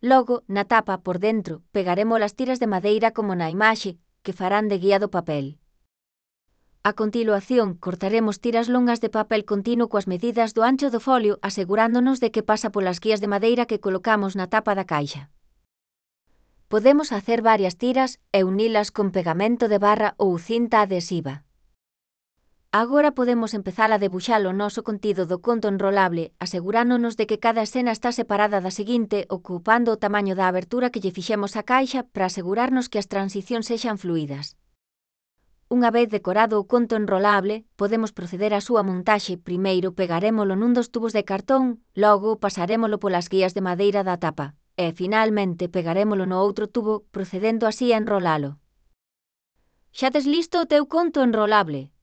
Logo, na tapa, por dentro, pegaremos as tiras de madeira como na imaxe, que farán de guía do papel. A continuación, cortaremos tiras longas de papel continuo coas medidas do ancho do folio, asegurándonos de que pasa polas guías de madeira que colocamos na tapa da caixa. Podemos hacer varias tiras e unilas con pegamento de barra ou cinta adhesiva. Agora podemos empezar a debuxar o noso contido do conto enrolable, asegurándonos de que cada escena está separada da seguinte, ocupando o tamaño da abertura que lle fixemos á caixa para asegurarnos que as transicións sexan fluídas. Unha vez decorado o conto enrolable, podemos proceder á súa montaxe. Primeiro pegarémolo nun dos tubos de cartón, logo pasarémolo polas guías de madeira da tapa, e, finalmente, pegarémolo no outro tubo, procedendo así a enrolalo. Xa tes listo o teu conto enrolable.